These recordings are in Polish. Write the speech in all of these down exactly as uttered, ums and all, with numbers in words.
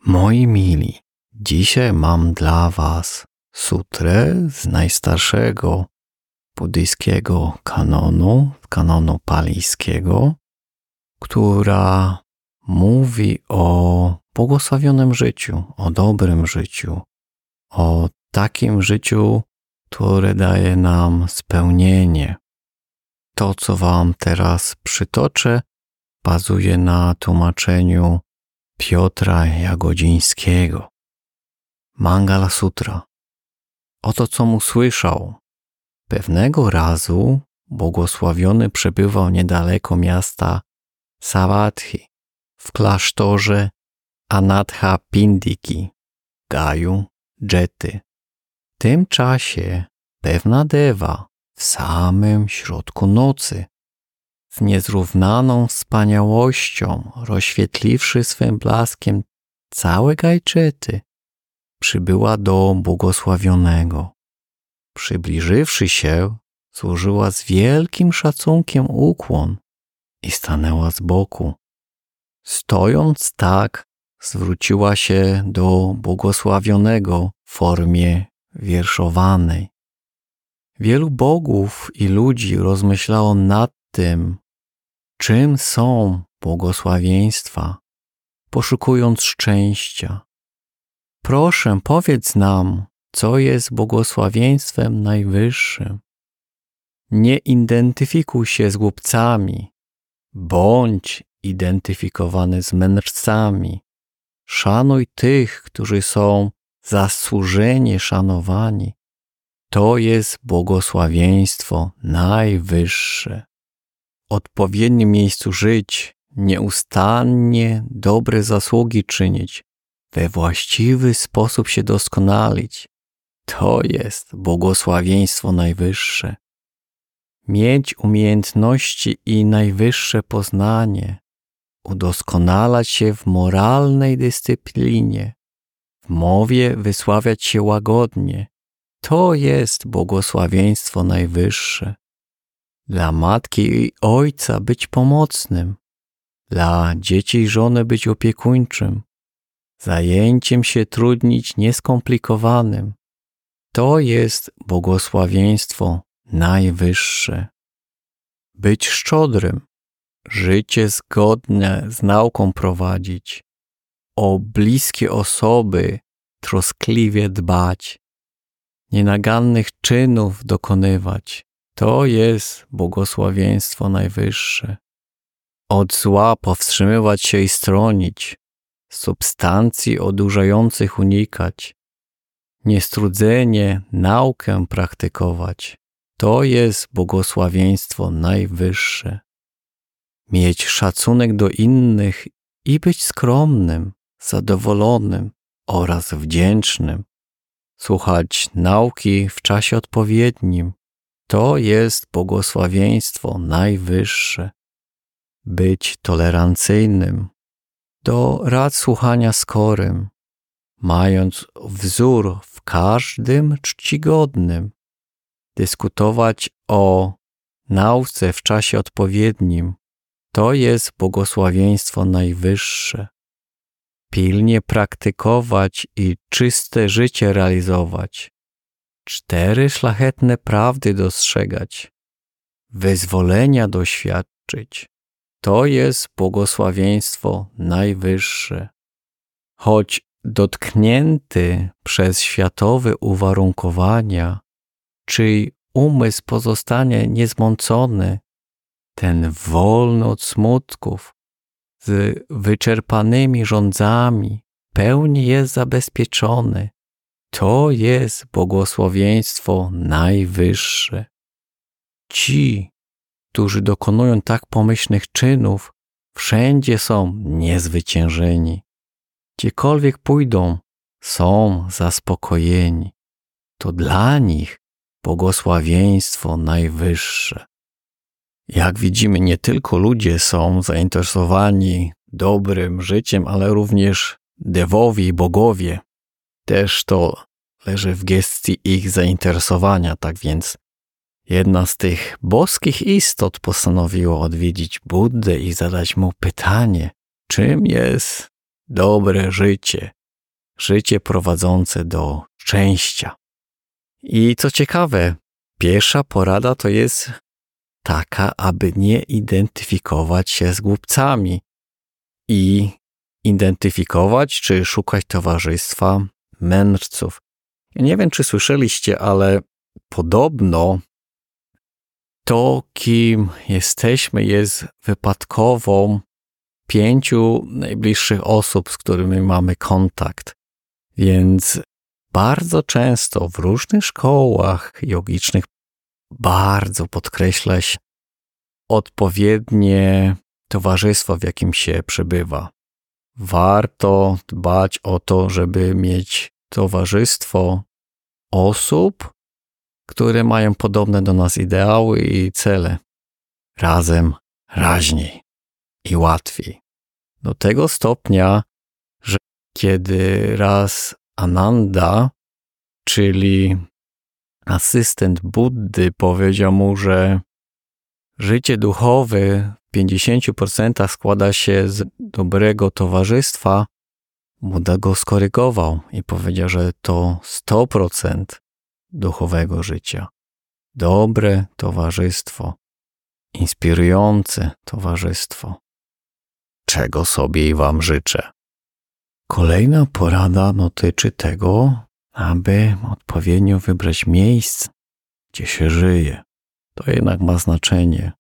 Moi mili, dzisiaj mam dla was sutrę z najstarszego buddyjskiego kanonu, kanonu palijskiego, która mówi o błogosławionym życiu, o dobrym życiu, o takim życiu, które daje nam spełnienie. To, co wam teraz przytoczę, bazuje na tłumaczeniu Piotra Jagodzińskiego. Mangala Sutra. Oto com usłyszał. Pewnego razu błogosławiony przebywał niedaleko miasta Savatthi w klasztorze Anatha Pindiki, Gaju Dżety. W tym czasie pewna dewa w samym środku nocy, z niezrównaną wspaniałością, rozświetliwszy swym blaskiem całe Gajczety, przybyła do błogosławionego. Przybliżywszy się, złożyła z wielkim szacunkiem ukłon i stanęła z boku. Stojąc tak, zwróciła się do błogosławionego w formie wierszowanej. Wielu bogów i ludzi rozmyślało nad tym, czym są błogosławieństwa, poszukując szczęścia. Proszę, powiedz nam, co jest błogosławieństwem najwyższym. Nie identyfikuj się z głupcami, bądź identyfikowany z mędrcami. Szanuj tych, którzy są zasłużenie szanowani. To jest błogosławieństwo najwyższe. W odpowiednim miejscu żyć, nieustannie dobre zasługi czynić, we właściwy sposób się doskonalić. To jest błogosławieństwo najwyższe. Mieć umiejętności i najwyższe poznanie, udoskonalać się w moralnej dyscyplinie, w mowie wysławiać się łagodnie. To jest błogosławieństwo najwyższe. Dla matki i ojca być pomocnym, dla dzieci i żony być opiekuńczym, zajęciem się trudnić nieskomplikowanym. To jest błogosławieństwo najwyższe. Być szczodrym, życie zgodne z nauką prowadzić, o bliskie osoby troskliwie dbać, nienagannych czynów dokonywać. To jest błogosławieństwo najwyższe. Od zła powstrzymywać się i stronić, substancji odurzających unikać, niestrudzenie naukę praktykować. To jest błogosławieństwo najwyższe. Mieć szacunek do innych i być skromnym, zadowolonym oraz wdzięcznym. Słuchać nauki w czasie odpowiednim. To jest błogosławieństwo najwyższe. Być tolerancyjnym, do rad słuchania skorym, mając wzór w każdym czcigodnym, dyskutować o nauce w czasie odpowiednim. To jest błogosławieństwo najwyższe. Pilnie praktykować i czyste życie realizować. Cztery szlachetne prawdy dostrzegać. Wyzwolenia doświadczyć. To jest błogosławieństwo najwyższe. Choć dotknięty przez światowe uwarunkowania, czyj umysł pozostanie niezmącony, ten wolny od smutków, z wyczerpanymi żądzami, pełni jest zabezpieczony. To jest błogosławieństwo najwyższe. Ci, którzy dokonują tak pomyślnych czynów, wszędzie są niezwyciężeni. Gdziekolwiek pójdą, są zaspokojeni. To dla nich błogosławieństwo najwyższe. Jak widzimy, nie tylko ludzie są zainteresowani dobrym życiem, ale również dewowie i bogowie. Też to leży w gestii ich zainteresowania, tak więc jedna z tych boskich istot postanowiła odwiedzić Buddę i zadać mu pytanie, czym jest dobre życie, życie prowadzące do szczęścia. I co ciekawe, pierwsza porada to jest taka, aby nie identyfikować się z głupcami i identyfikować czy szukać towarzystwa mędrców. Ja nie wiem, czy słyszeliście, ale podobno to, kim jesteśmy, jest wypadkową pięciu najbliższych osób, z którymi mamy kontakt. Więc bardzo często w różnych szkołach jogicznych bardzo podkreśla się odpowiednie towarzystwo, w jakim się przebywa. Warto dbać o to, żeby mieć towarzystwo osób, które mają podobne do nas ideały i cele. Razem raźniej i łatwiej. Do tego stopnia, że kiedy raz Ananda, czyli asystent Buddy, powiedział mu, że życie duchowe w pięćdziesięciu procentach składa się z dobrego towarzystwa, Buddha go skorygował i powiedział, że to sto procent duchowego życia. Dobre towarzystwo, inspirujące towarzystwo, czego sobie i wam życzę. Kolejna porada dotyczy tego, aby odpowiednio wybrać miejsce, gdzie się żyje. To jednak ma znaczenie.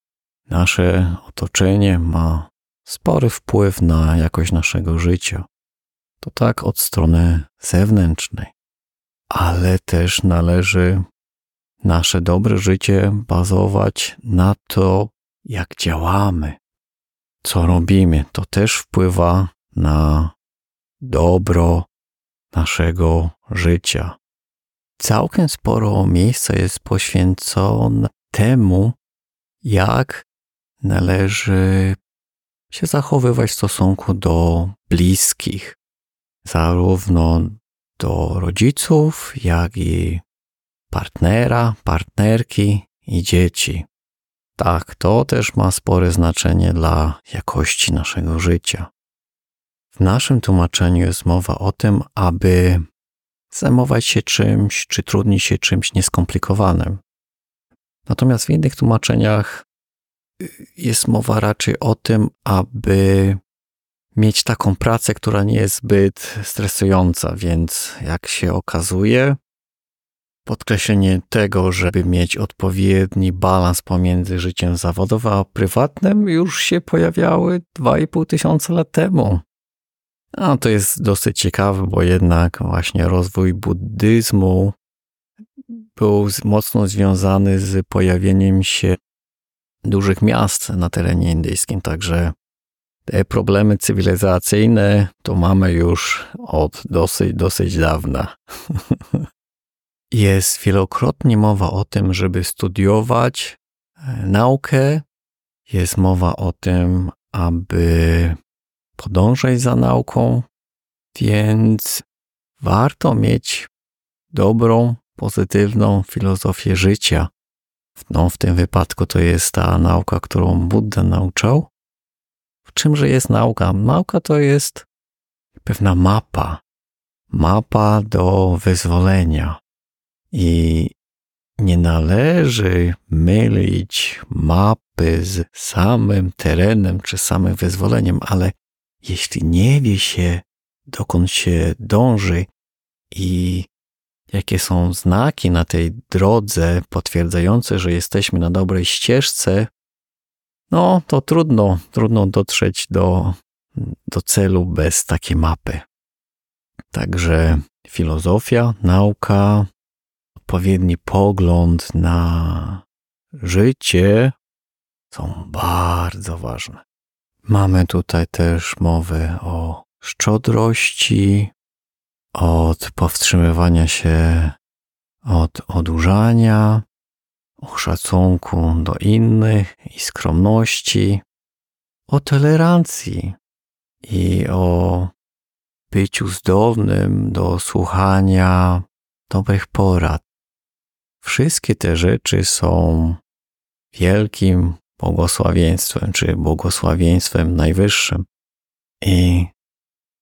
Nasze otoczenie ma spory wpływ na jakość naszego życia. To tak od strony zewnętrznej, ale też należy nasze dobre życie bazować na to, jak działamy, co robimy. To też wpływa na dobro naszego życia. Całkiem sporo miejsca jest poświęcone temu, jak należy się zachowywać w stosunku do bliskich, zarówno do rodziców, jak i partnera, partnerki i dzieci. Tak, to też ma spore znaczenie dla jakości naszego życia. W naszym tłumaczeniu jest mowa o tym, aby zajmować się czymś, czy trudnić się czymś nieskomplikowanym. Natomiast w innych tłumaczeniach jest mowa raczej o tym, aby mieć taką pracę, która nie jest zbyt stresująca, więc jak się okazuje, podkreślenie tego, żeby mieć odpowiedni balans pomiędzy życiem zawodowym a prywatnym, już się pojawiały dwa i pół tysiąca lat temu. A to jest dosyć ciekawe, bo jednak właśnie rozwój buddyzmu był mocno związany z pojawieniem się dużych miast na terenie indyjskim, także te problemy cywilizacyjne to mamy już od dosyć, dosyć dawna. Jest wielokrotnie mowa o tym, żeby studiować naukę. Jest mowa o tym, aby podążać za nauką, więc warto mieć dobrą, pozytywną filozofię życia. No, w tym wypadku to jest ta nauka, którą Buddha nauczał. W czymże jest nauka? Nauka to jest pewna mapa. Mapa do wyzwolenia. I nie należy mylić mapy z samym terenem czy samym wyzwoleniem, ale jeśli nie wie się, dokąd się dąży i jakie są znaki na tej drodze potwierdzające, że jesteśmy na dobrej ścieżce, no to trudno, trudno dotrzeć do, do celu bez takiej mapy. Także filozofia, nauka, odpowiedni pogląd na życie są bardzo ważne. Mamy tutaj też mowę o szczodrości, od powstrzymywania się od odurzania, o szacunku do innych i skromności, o tolerancji i o byciu zdolnym do słuchania dobrych porad. Wszystkie te rzeczy są wielkim błogosławieństwem, czy błogosławieństwem najwyższym. I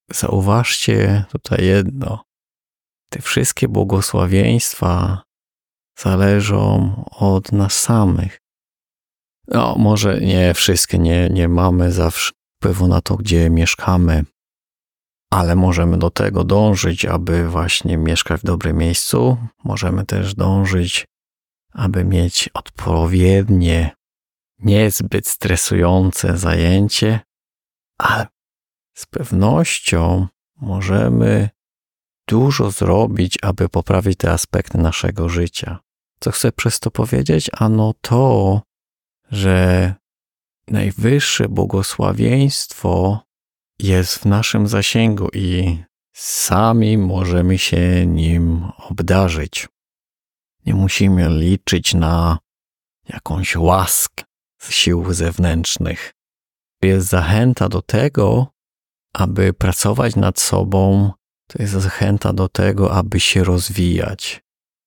zauważcie tutaj jedno. Te wszystkie błogosławieństwa zależą od nas samych. No, może nie wszystkie, nie, nie mamy zawsze wpływu na to, gdzie mieszkamy, ale możemy do tego dążyć, aby właśnie mieszkać w dobrym miejscu. Możemy też dążyć, aby mieć odpowiednie, niezbyt stresujące zajęcie, ale z pewnością możemy dużo zrobić, aby poprawić te aspekty naszego życia. Co chcę przez to powiedzieć? Ano to, że najwyższe błogosławieństwo jest w naszym zasięgu i sami możemy się nim obdarzyć. Nie musimy liczyć na jakąś łaskę z sił zewnętrznych. Jest zachęta do tego, aby pracować nad sobą. To jest zachęta do tego, aby się rozwijać,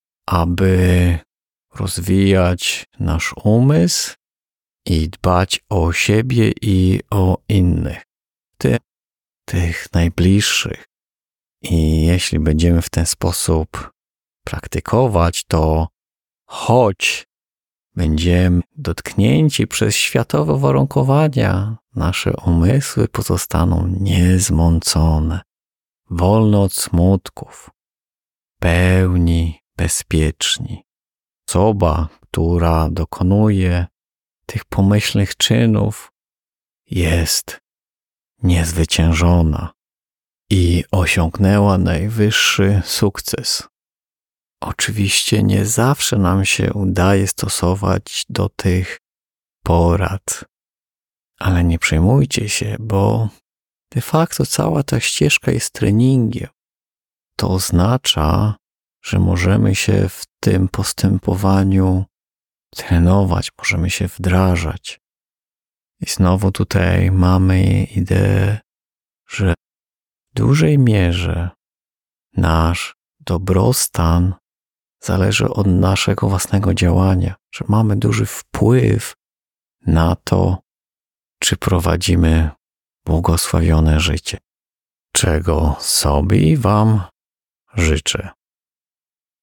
aby rozwijać nasz umysł i dbać o siebie i o innych, tych, tych najbliższych. I jeśli będziemy w ten sposób praktykować, to choć będziemy dotknięci przez światowe warunkowania, nasze umysły pozostaną niezmącone, wolne od smutków, pełni bezpieczni. Osoba, która dokonuje tych pomyślnych czynów, jest niezwyciężona i osiągnęła najwyższy sukces. Oczywiście nie zawsze nam się udaje stosować do tych porad, ale nie przejmujcie się, bo de facto cała ta ścieżka jest treningiem. To oznacza, że możemy się w tym postępowaniu trenować, możemy się wdrażać. I znowu tutaj mamy ideę, że w dużej mierze nasz dobrostan zależy od naszego własnego działania, że mamy duży wpływ na to, czy prowadzimy błogosławione życie, czego sobie i Wam życzę.